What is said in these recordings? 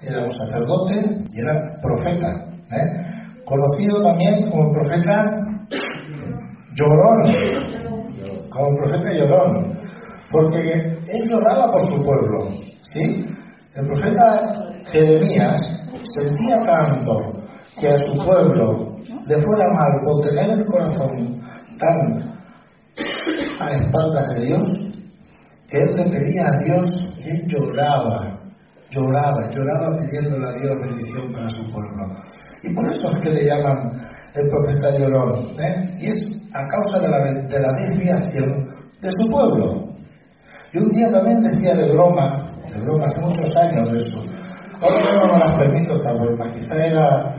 era un sacerdote y era profeta, conocido también como el profeta llorón, porque él lloraba por su pueblo, ¿sí? El profeta Jeremías sentía tanto que a su pueblo le fuera mal por tener el corazón tan a espaldas de Dios, que él le pedía a Dios y él lloraba pidiéndole a Dios bendición para su pueblo. Y por eso es que le llaman el profeta llorón, y es a causa de la desviación de su pueblo. Y un día también decía de broma, hace muchos años de eso. Ahora yo no me las permito esta broma, quizá era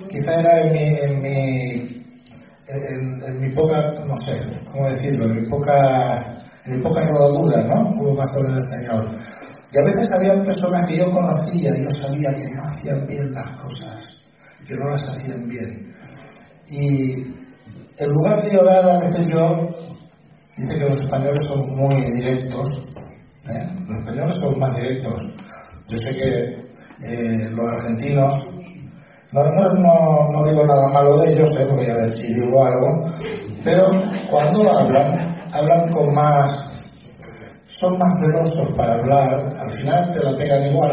en mi poca, no sé cómo decirlo, en mi poca rodadura, ¿no? Como más sobre el Señor. Y a veces había personas que yo conocía y yo sabía que no hacían bien las cosas, que no las hacían bien. Y en lugar de llorar, a veces dice que los españoles son muy directos, los españoles son más directos. Yo sé que los argentinos, no digo nada malo de ellos, porque a ver si digo algo, pero cuando hablan con más, son más velosos para hablar, al final te la pegan igual,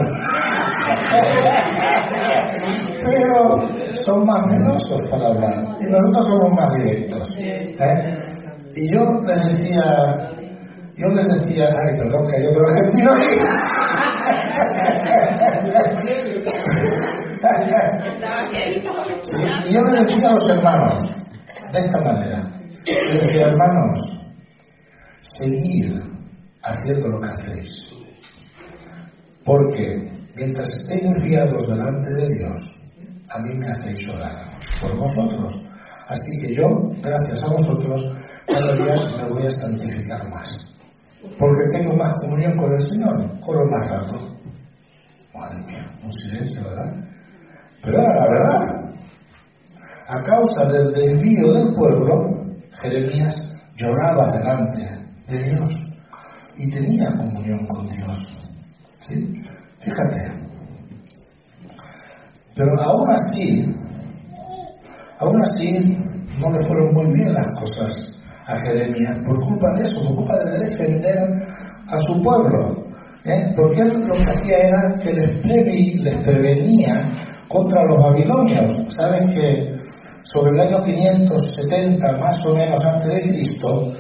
pero son más velosos para hablar, y nosotros somos más directos, y yo les decía, ay, perdón, que hay otro argentino aquí. Sí, y yo le decía a los hermanos de esta manera, les decía, hermanos, seguid haciendo lo que hacéis, porque mientras estéis desviados delante de Dios, a mí me hacéis orar por vosotros, así que yo, gracias a vosotros, cada día me voy a santificar más, porque tengo más comunión con el Señor, oro más rato. Madre mía, un silencio, ¿verdad? Pero era la verdad. A causa del desvío del pueblo, Jeremías lloraba delante de Dios y tenía comunión con Dios, ¿sí? Fíjate. Pero aún así no le fueron muy bien las cosas a Jeremías por culpa de eso, por culpa de defender a su pueblo, porque él lo que hacía era que les prevenía contra los babilonios. Saben que sobre el año 570 más o menos antes de Cristo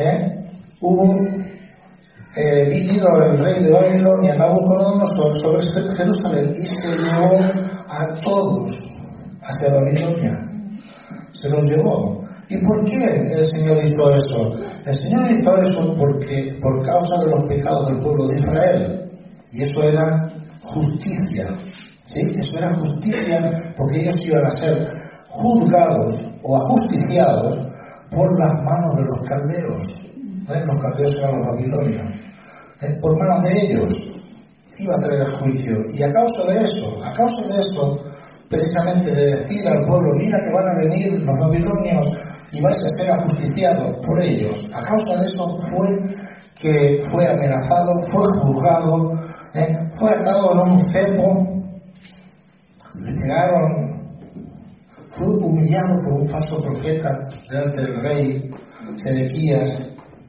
vino el rey de Babilonia, Nabucodonosor, sobre Jerusalén y se llevó a todos hacia Babilonia, se los llevó. ¿Y por qué el Señor hizo eso? El Señor hizo eso porque por causa de los pecados del pueblo de Israel, y eso era justicia, ¿sí? Eso era justicia, porque ellos iban a ser juzgados o ajusticiados por las manos de los caldeos. Los caldeos eran los babilonios. Por manos de ellos iba a traer el juicio, y a causa de eso, precisamente de decir al pueblo, mira que van a venir los babilonios y vais a ser ajusticiados por ellos, a causa de eso fue que fue amenazado, fue juzgado, fue atado en un cepo, le pegaron, fue humillado por un falso profeta delante del rey Sedequías,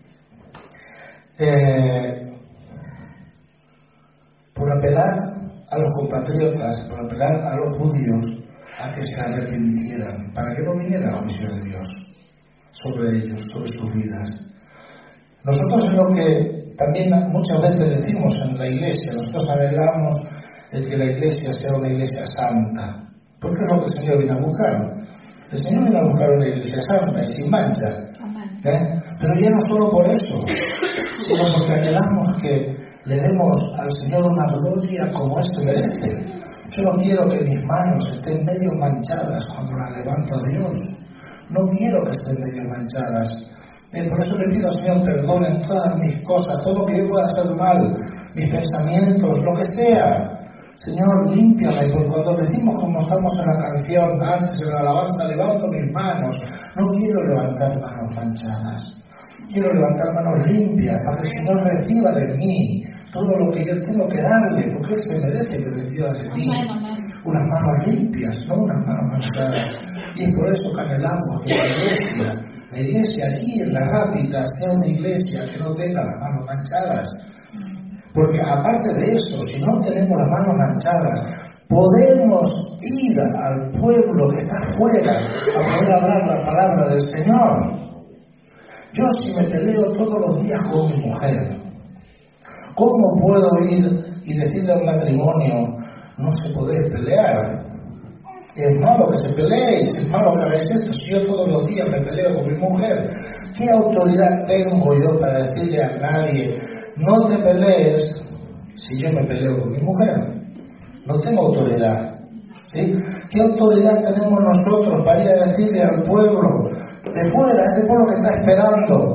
por apelar a los compatriotas, por apelar a los judíos a que se arrepintieran, para que no viniera la juicio de Dios sobre ellos, sobre sus vidas. Nosotros es lo que también muchas veces decimos en la iglesia, nosotros anhelamos el que la iglesia sea una iglesia santa, porque es lo que el Señor viene a buscar. El Señor viene a buscar una iglesia santa y sin mancha, pero ya no solo por eso, sino porque anhelamos que le demos al Señor una gloria como Él se merece. Yo no quiero que mis manos estén medio manchadas cuando las levanto a Dios. No quiero que estén medio manchadas. Por eso le pido al Señor perdón en todas mis cosas, todo lo que yo pueda hacer mal, mis pensamientos, lo que sea. Señor, límpiame, porque cuando decimos como estamos en la canción, antes en la alabanza, levanto mis manos, no quiero levantar manos manchadas. Quiero levantar manos limpias para que el Señor reciba de mí todo lo que yo tengo que darle, porque Él se merece que reciba de mí unas manos limpias, no unas manos manchadas. Y es por eso que anhelamos que la iglesia aquí en La Rápita sea una iglesia que no tenga las manos manchadas. Porque aparte de eso, si no tenemos las manos manchadas, podemos ir al pueblo que está afuera a poder hablar la palabra del Señor. Yo si me peleo todos los días con mi mujer, ¿cómo puedo ir y decirle a un matrimonio, no se podéis pelear? Es malo que se peleéis, es malo que hagáis esto. Si yo todos los días me peleo con mi mujer, ¿qué autoridad tengo yo para decirle a nadie, no te pelees si yo me peleo con mi mujer? No tengo autoridad, ¿sí? ¿Qué autoridad tenemos nosotros para ir a decirle al pueblo de fuera, ese pueblo que está esperando,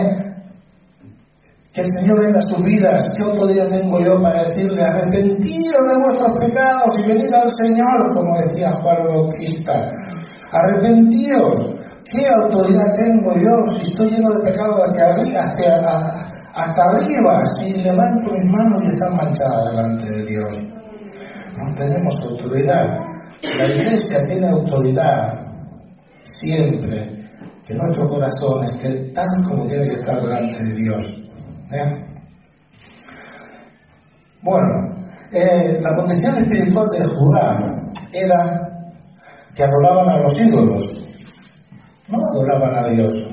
que el Señor venga a sus vidas? ¿Qué autoridad tengo yo para decirle, arrepentiros de vuestros pecados y venid al Señor, como decía Juan Bautista? Arrepentiros. ¿Qué autoridad tengo yo si estoy lleno de pecado hacia arriba, hasta arriba, si levanto mis manos y están manchadas delante de Dios? No tenemos autoridad. La iglesia tiene autoridad siempre que nuestro corazón esté tal como tiene que estar delante de Dios. Bueno, la condición espiritual de Judá era que adoraban a los ídolos, no adoraban a Dios.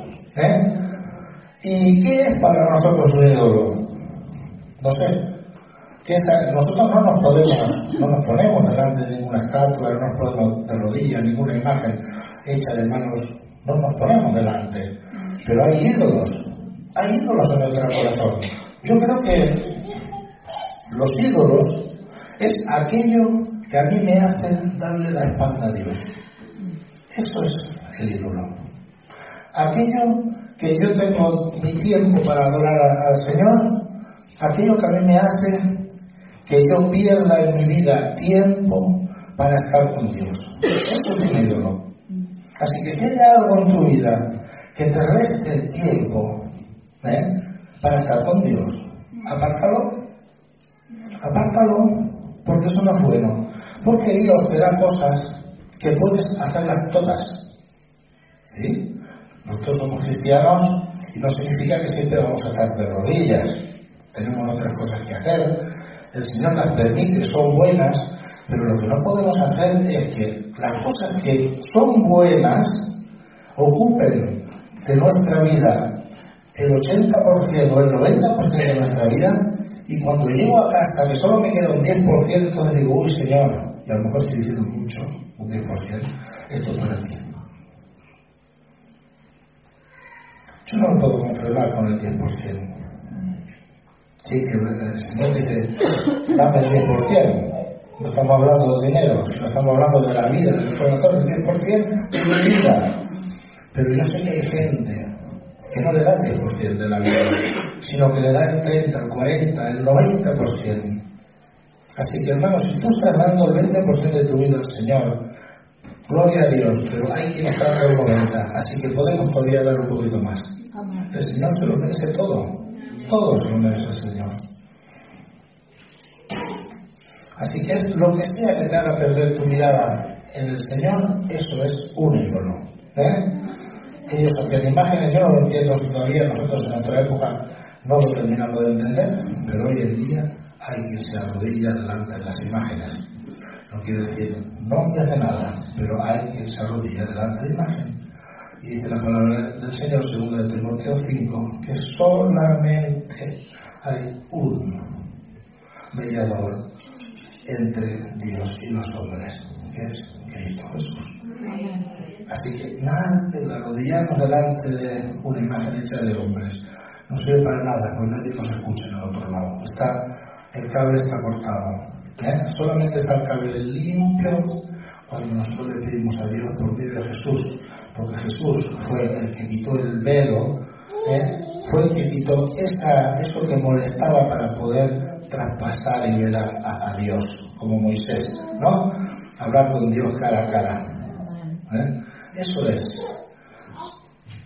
¿Y qué es para nosotros un ídolo? No sé. Nosotros no nos ponemos delante de ninguna estatua, no nos ponemos de rodillas, ninguna imagen hecha de manos, no nos ponemos delante. Pero hay ídolos en nuestro corazón. Yo creo que los ídolos es aquello que a mí me hace darle la espalda a Dios. Eso es el ídolo. Aquello que yo tengo mi tiempo para adorar al Señor, aquello que a mí me hace que yo pierda en mi vida tiempo para estar con Dios. Eso es un ídolo. Así que si hay algo en tu vida que te reste el tiempo para estar con Dios, apártalo, porque eso no es bueno. Porque Dios te da cosas que puedes hacerlas todas. ¿Sí? Nosotros somos cristianos y no significa que siempre vamos a estar de rodillas. Tenemos otras cosas que hacer. El Señor las permite, son buenas, pero lo que no podemos hacer es que las cosas que son buenas ocupen de nuestra vida el 80% o el 90% de nuestra vida, y cuando llego a casa que solo me queda un 10%, entonces digo, uy Señor, y a lo mejor estoy diciendo mucho, un 10%, esto es para ti. Yo no lo puedo conformar con el 10%. Sí, que el Señor dice, dame el 10%. No estamos hablando de dinero, sino estamos hablando de la vida, del corazón, el 10% de mi vida. Pero yo sé que hay gente que no le da el 10% de la vida, sino que le da el 30, el 40, el 90%. Así que hermanos, si tú estás dando el 20% de tu vida al Señor, gloria a Dios, pero hay quien está dando el 90%, así que podemos todavía dar un poquito más. El Señor se lo merece todo. Todo se lo merece el Señor. Así que es lo que sea que te haga perder tu mirada en el Señor, eso es un ídolo. Ellos hacían imágenes, yo no lo entiendo si todavía nosotros en nuestra época no lo terminamos de entender, pero hoy en día hay quien se arrodilla delante de las imágenes. No quiero decir nombres de nada, pero hay quien se arrodilla delante de imágenes. Y dice la palabra del Señor, 2 Timoteo 5, que solamente hay un mediador entre Dios y los hombres, que es Cristo Jesús. Así que nada de arrodillarnos delante de una imagen hecha de hombres no sirve para nada, pues nadie nos escucha en el otro lado. El cable está cortado. Solamente está el cable limpio cuando nosotros le pedimos a Dios por medio de Jesús. Porque Jesús fue el que quitó el velo, fue el que quitó eso que molestaba para poder traspasar y ver a Dios, como Moisés, ¿no? Hablar con Dios cara a cara. Eso es.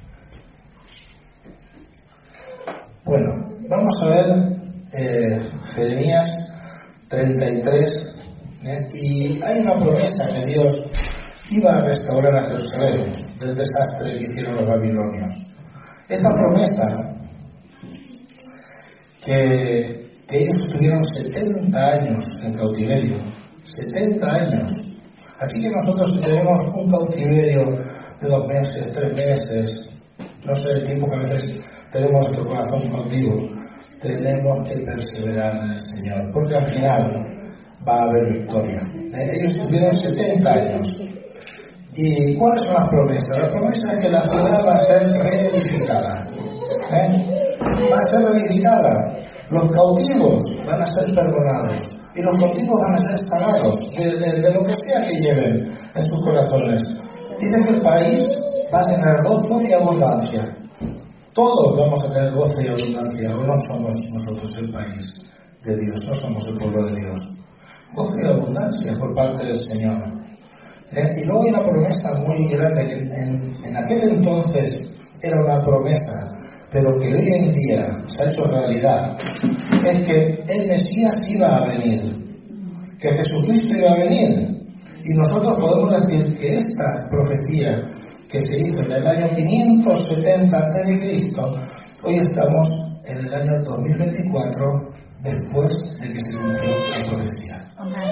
Bueno, vamos a ver Jeremías 33, y hay una promesa que Dios iba a restaurar a Jerusalén del desastre que hicieron los babilonios. Esta promesa, que ellos estuvieron 70 años en cautiverio, 70 años. Así que nosotros, si tenemos un cautiverio de 2 meses, 3 meses, no sé el tiempo que a veces tenemos nuestro corazón cautivo, tenemos que perseverar en el Señor, porque al final va a haber victoria. Ellos estuvieron 70 años. ¿Y cuáles son las promesas? La promesa es que la ciudad va a ser reedificada. Va a ser reedificada. Los cautivos van a ser perdonados. Y los cautivos van a ser sanados de lo que sea que lleven en sus corazones. Dice que el país va a tener gozo y abundancia. Todos vamos a tener gozo y abundancia. O no somos nosotros el país de Dios, no somos el pueblo de Dios. Gozo y abundancia por parte del Señor. Y luego hay una promesa muy grande que en aquel entonces era una promesa, pero que hoy en día se ha hecho realidad. Es que el Mesías iba a venir, que Jesucristo iba a venir. Y nosotros podemos decir que esta profecía que se hizo en el año 570 a.C., hoy estamos en el año 2024 después de que se cumplió la profecía.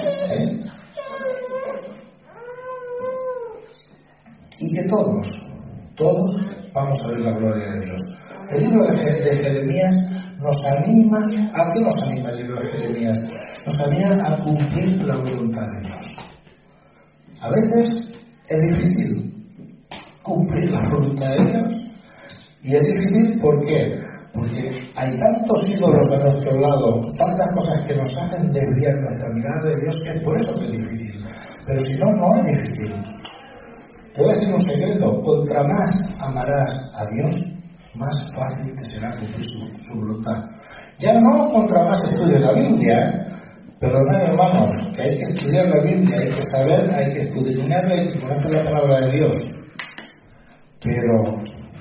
Y que todos vamos a ver la gloria de Dios. El libro de Jeremías nos anima. ¿A qué nos anima el libro de Jeremías? Nos anima a cumplir la voluntad de Dios. A veces es difícil cumplir la voluntad de Dios. Y es difícil, ¿por qué? Porque hay tantos ídolos a nuestro lado, tantas cosas que nos hacen desviar nuestra mirada de Dios, que es por eso que es difícil. Pero si no, no es difícil. Te voy a decir un secreto: contra más amarás a Dios, más fácil te será cumplir su voluntad. Ya no contra más estudies la Biblia, perdonad hermanos, que hay que estudiar la Biblia, hay que saber, hay que escudriñarla, hay que conocer la palabra de Dios. Pero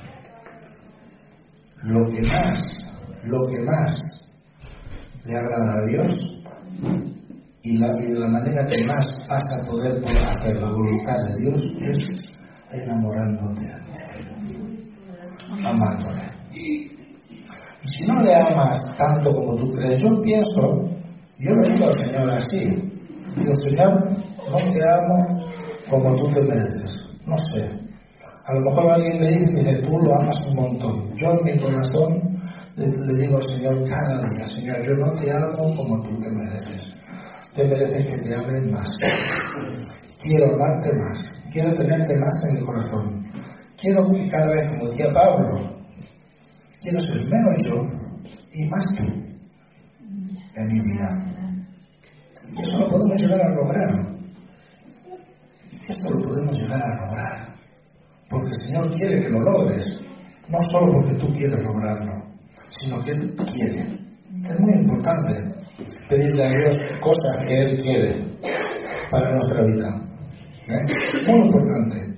lo que más le agrada a Dios y de la manera que más vas a poder hacer la voluntad de Dios es enamorándote de Él, amándole. Y si no le amas tanto como tú crees, yo le digo al Señor así, digo: Señor, no te amo como tú te mereces. No sé, a lo mejor alguien me dice, tú lo amas un montón. Yo en mi corazón le digo al Señor cada día: Señor, yo no te amo como tú te mereces. Te mereces que te amen más. Quiero amarte más. Quiero tenerte más en mi corazón. Quiero que cada vez, como decía Pablo, quiero ser menos yo y más tú en mi vida. Y eso lo podemos llegar a lograr. Esto lo podemos llegar a lograr. Porque el Señor quiere que lo logres. No solo porque tú quieres lograrlo, sino que Él quiere. Es muy importante pedirle a Dios cosas que Él quiere para nuestra vida. Muy importante.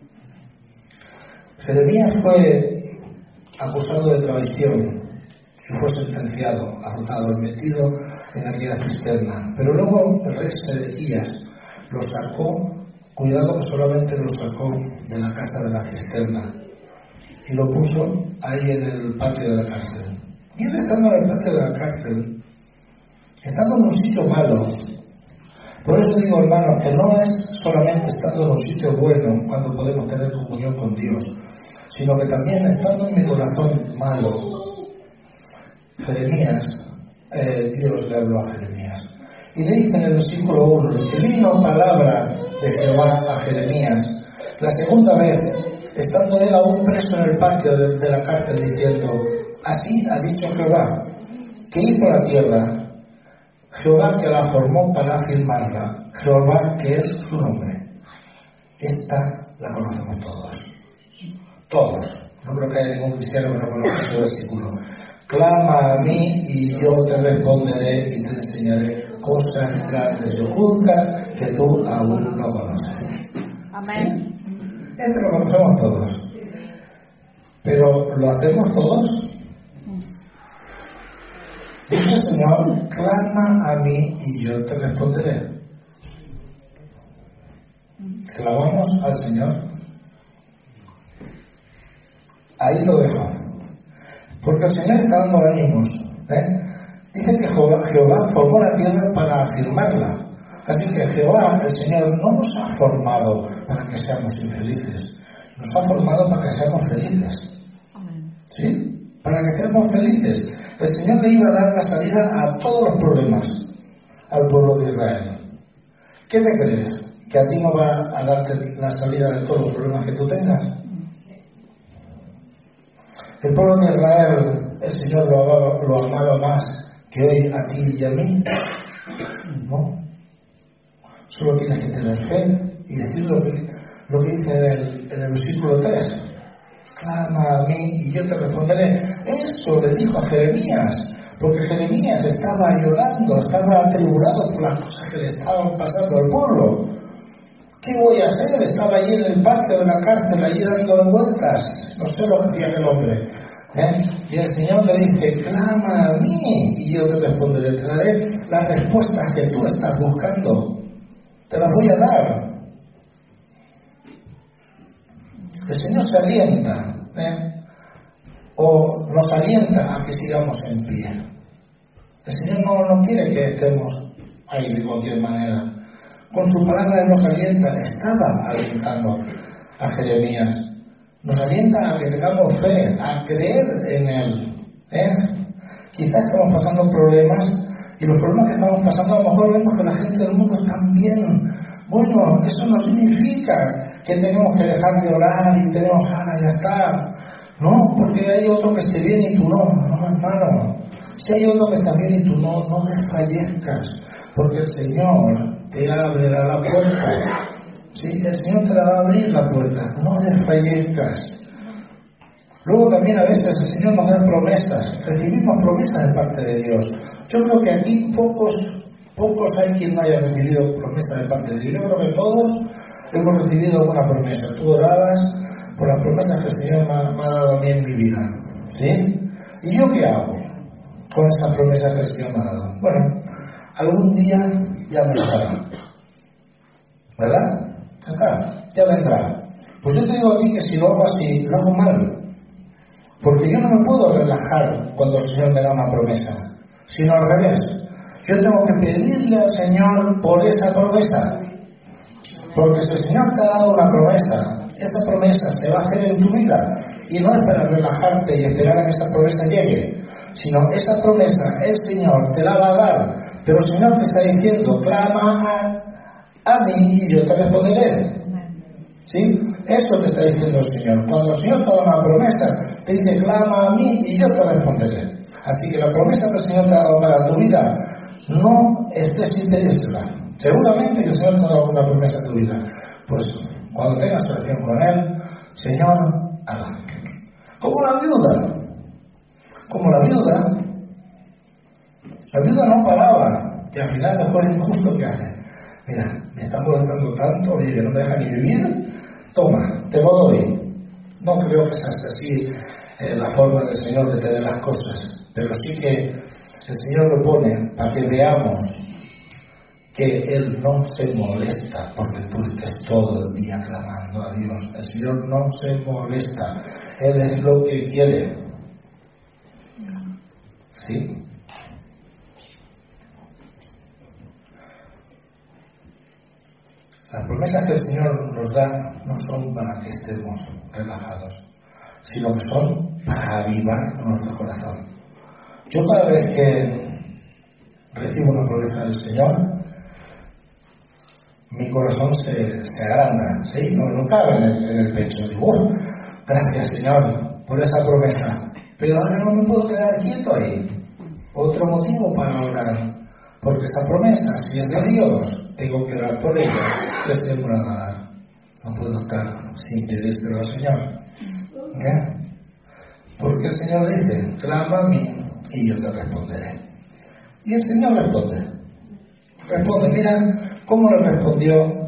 Jeremías fue acusado de traición y fue sentenciado, azotado, metido en aquella cisterna. Pero luego el rey Sedequías lo sacó, cuidado que solamente lo sacó de la casa de la cisterna y lo puso ahí en el patio de la cárcel. Y él, estando en el patio de la cárcel, estando en un sitio malo, por eso digo, hermanos, que no es solamente estando en un sitio bueno cuando podemos tener comunión con Dios, sino que también estando en mi corazón malo. Dios le habló a Jeremías y le dice en el versículo 1, que vino palabra de Jehová a Jeremías la segunda vez, estando él aún preso en el patio de la cárcel, diciendo: así ha dicho Jehová, que hizo la tierra, Jehová que la formó para afirmarla, Jehová que es su nombre. Esta la conocemos todos. No creo que haya ningún cristiano que no conozca ese versículo. Clama a mí y yo te responderé y te enseñaré cosas grandes y ocultas que tú aún no conoces. Amén. ¿Sí? Esto lo conocemos todos. Pero ¿lo hacemos todos? Dice el Señor, clama a mí y yo te responderé. Clamamos al Señor. Ahí lo dejo. Porque el Señor está dando ánimos. Dice que Jehová formó la tierra para afirmarla. Así que Jehová, el Señor, no nos ha formado para que seamos infelices. Nos ha formado para que seamos felices. ¿Sí? Para que seamos felices. El Señor le iba a dar la salida a todos los problemas al pueblo de Israel. ¿Qué te crees? ¿Que a ti no va a darte la salida de todos los problemas que tú tengas? El pueblo de Israel, el Señor lo amaba más que hoy a ti y a mí. No. Solo tienes que tener fe y decir lo que dice en el versículo 3. Clama a mí y yo te responderé. Eso le dijo a Jeremías, porque Jeremías estaba llorando, estaba atribulado por las cosas que le estaban pasando al pueblo. ¿Qué voy a hacer? Estaba allí en el patio de la cárcel, allí dando vueltas. No sé lo que hacía aquel hombre. Y el Señor le dice, clama a mí y yo te responderé. Te daré las respuestas que tú estás buscando. Te las voy a dar. El Señor se alienta, o nos alienta a que sigamos en pie. El Señor no quiere que estemos ahí de cualquier manera. Con su palabra Él nos alienta, estaba alentando a Jeremías. Nos alienta a que tengamos fe, a creer en Él. Quizás estamos pasando problemas, y los problemas que estamos pasando a lo mejor vemos que la gente del mundo está bien. Bueno, eso no significa que tenemos que dejar de orar y tenemos, ya está. No, porque hay otro que esté bien y tú no. No, hermano. Si hay otro que está bien y tú no desfallezcas. Porque el Señor te abrirá la puerta. ¿Sí? El Señor te la va a abrir la puerta. No desfallezcas. Luego también a veces el Señor nos da promesas. Recibimos promesas de parte de Dios. Yo creo que aquí pocos hay quien no haya recibido promesas de parte de Dios. Yo creo que todos hemos recibido alguna promesa. Tú orabas por las promesas que el Señor me ha dado a mí en mi vida. ¿Sí? ¿Y yo qué hago con esas promesas que el Señor me ha dado? Bueno, algún día ya me estará. ¿Verdad? Ya está, ya vendrá. Pues yo te digo a ti que si lo hago así, lo hago mal. Porque yo no me puedo relajar cuando el Señor me da una promesa, sino al revés. Yo tengo que pedirle al Señor por esa promesa. Porque si el Señor te ha dado una promesa, esa promesa se va a hacer en tu vida. Y no es para relajarte y esperar a que esa promesa llegue, sino esa promesa el Señor te la va a dar. Pero el Señor te está diciendo, clama a mí y yo te responderé. ¿Sí? Eso te está diciendo el Señor. Cuando el Señor te da una promesa, te dice, clama a mí y yo te responderé. Así que la promesa que el Señor te ha dado para tu vida, no estés sin pedírsela. Seguramente que el Señor te ha dado una promesa a tu vida. Pues cuando tengas oración con Él, Señor, hazla. Como la viuda. La viuda no paraba. Y al final, después de injusto, ¿qué hace? Mira, me está molestando tanto, oye, que no me deja ni vivir. Toma, te lo doy. No creo que sea así la forma del Señor de tener las cosas, pero sí que el Señor lo pone para que veamos que Él no se molesta porque tú estés todo el día clamando a Dios. El Señor no se molesta. Él es lo que quiere. ¿Sí? Las promesas que el Señor nos da no son para que estemos relajados, sino que son para avivar nuestro corazón. Yo cada vez que recibo una promesa del Señor, mi corazón se agranda, ¿sí? No cabe en el pecho. Digo, gracias Señor por esa promesa, pero ahora no me puedo quedar quieto ahí. Otro motivo para orar, porque esa promesa, si es de Dios, tengo que orar por ella, que el Señor me la va a dar. No puedo estar sin pedírselo al Señor. Porque el Señor dice, clama a mí y yo te responderé. Y el Señor responde. Mira cómo le respondió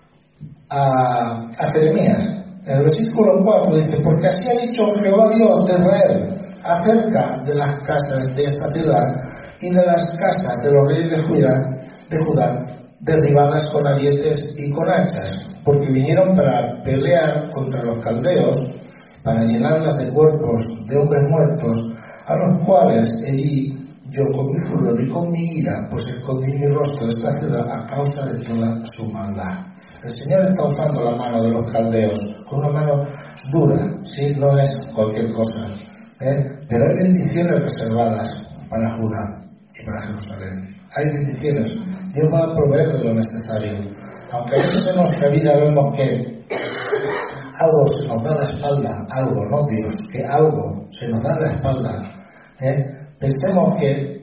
a Jeremías. En el versículo 4 dice, porque así ha dicho Jehová Dios de Israel acerca de las casas de esta ciudad, y de las casas de los reyes de Judá derribadas con arietes y con hachas, porque vinieron para pelear contra los caldeos, para llenarlas de cuerpos de hombres muertos, a los cuales herí yo con mi furor y con mi ira, pues escondí mi rostro de esta ciudad a causa de toda su maldad. El Señor está usando la mano de los caldeos, con una mano dura, ¿sí? No es cualquier cosa, pero hay bendiciones reservadas para Judá y para Jerusalén. Hay bendiciones. Dios va a proveer de lo necesario. Aunque a veces en nuestra vida vemos que algo se nos da la espalda, algo, no Dios, que algo se nos da la espalda, pensemos que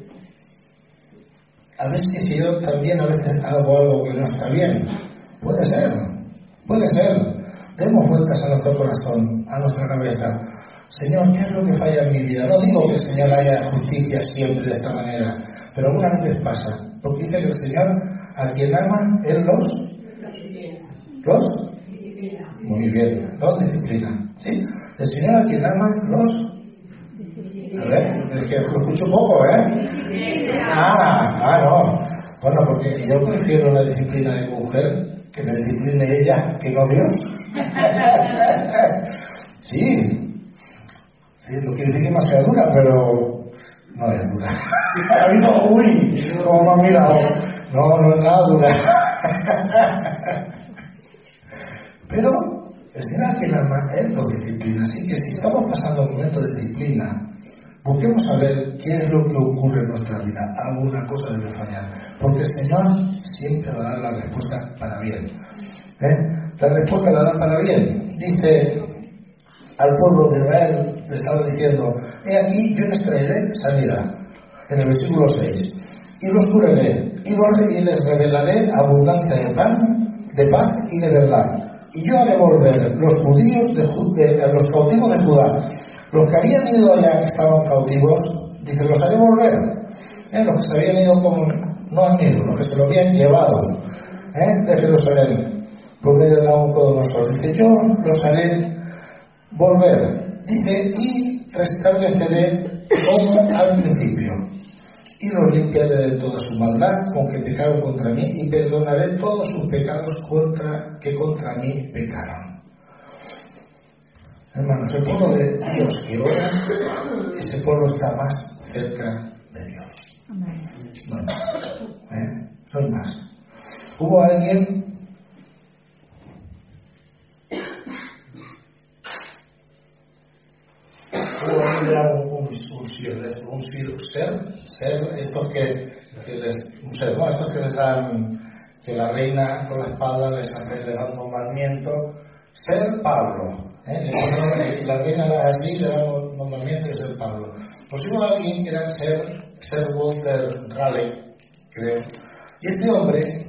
a ver si yo también a veces hago algo que no está bien. Puede ser. Demos vueltas a nuestro corazón, a nuestra cabeza. Señor, ¿qué es lo que falla en mi vida? No digo que el Señor haya justicia siempre de esta manera, pero algunas veces pasa, porque dice que el Señor a quien ama, Él los disciplina. Muy bien, los disciplina, ¿sí? El Señor a quien ama, los... A ver, es que lo escucho poco, no. Bueno, porque yo prefiero la disciplina de mujer, que me discipline ella, que no Dios. Sí, no quiere decir que no sea dura, pero no es dura. Ha habido, como me han mirado. No es nada dura. Pero el Señor a quien ama, Él lo disciplina. Así que si estamos pasando un momento de disciplina, busquemos saber qué es lo que ocurre en nuestra vida. Alguna cosa debe fallar. Porque el Señor siempre va a dar la respuesta para bien. La respuesta la da para bien. Dice al pueblo de Israel, le estaba diciendo: he aquí, yo les traeré sanidad. En el versículo 6. Y los curaré, y les revelaré abundancia de pan, de paz y de verdad. Y yo haré volver los judíos los cautivos de Judá. Los que habían ido allá, que estaban cautivos, dice, los haré volver. Los que se habían ido no han ido, los que se lo habían llevado de Jerusalén, por medio de Nabucodonosor. Dice, yo los haré volver. Dice, y restableceré como al principio. Y los limpiaré de toda su maldad con que pecaron contra mí, y perdonaré todos sus pecados que contra mí pecaron. Hermanos, el pueblo de Dios que ora, ese pueblo está más cerca de Dios. No hay más. No hay más. Hubo alguien era un ser, estos que les dan, que la reina con la espada les da un nombramiento, ser Pablo, la reina da así, le da un nombramiento de ser Pablo. Pues hubo alguien que era ser Walter Raleigh, creo, y este hombre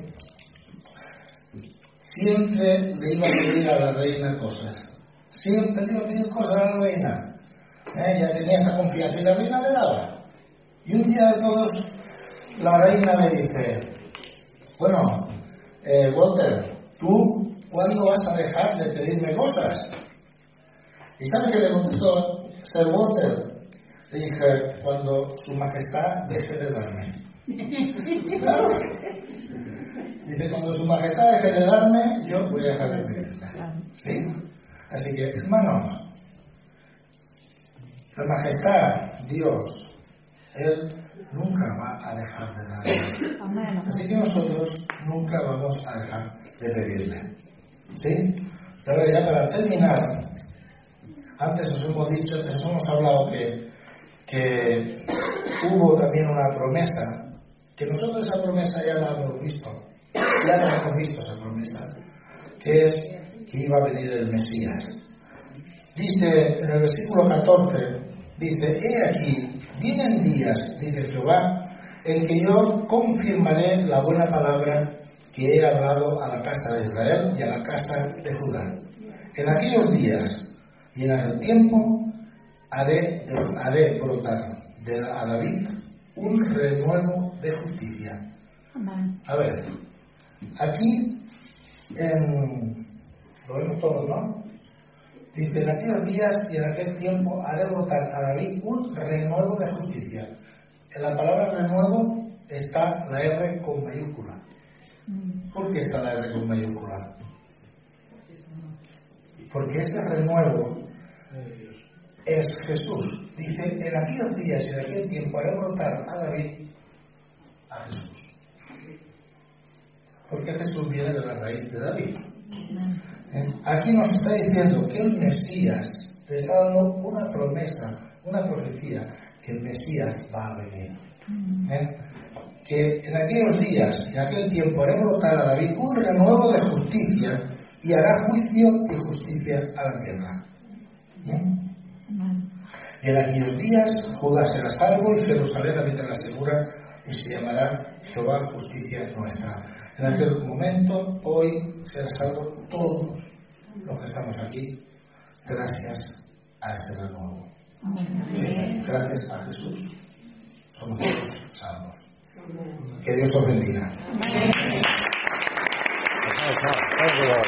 siempre le iba a pedir a la reina cosas, siempre le iba a pedir cosas a la reina. Ya tenía esta confianza y la reina le daba. Y un día de todos, la reina le dice, bueno, Walter, ¿tú cuándo vas a dejar de pedirme cosas? ¿Y sabe qué le contestó Sir Walter? Le dije, cuando su majestad deje de darme. Claro. Dice, cuando su majestad deje de darme, yo voy a dejar de pedirle. ¿Sí? Así que, hermanos, la majestad, Dios, Él nunca va a dejar de darle. Así que nosotros nunca vamos a dejar de pedirle. ¿Sí? Y ahora ya para terminar, antes os hemos hablado que hubo también una promesa, que nosotros esa promesa ya la hemos visto, esa promesa, que es que iba a venir el Mesías. Dice en el versículo 14, dice, he aquí, vienen días, dice Jehová, en que yo confirmaré la buena palabra que he hablado a la casa de Israel y a la casa de Judá. En aquellos días y en aquel tiempo haré brotar a David un renuevo de justicia. A ver, aquí lo vemos todos, ¿no? Dice, en aquellos días y en aquel tiempo haré brotar a David un renuevo de justicia. En la palabra renuevo está la R con mayúscula. ¿Por qué está la R con mayúscula? Porque ese renuevo es Jesús. Dice, en aquellos días y en aquel tiempo haré brotar a David a Jesús. Porque Jesús viene de la raíz de David. Aquí nos está diciendo que el Mesías, le está dando una promesa, una profecía, que el Mesías va a venir. Que en aquellos días, en aquel tiempo, haré brotar a David un renuevo de justicia y hará juicio y justicia a la tierra. Y en aquellos días Judá será salvo y Jerusalén habitará segura y se llamará Jehová justicia nuestra. En aquel momento, hoy, será salvo todos los que estamos aquí, gracias a este renuevo. Gracias a Jesús somos todos salvos. Que Dios os bendiga.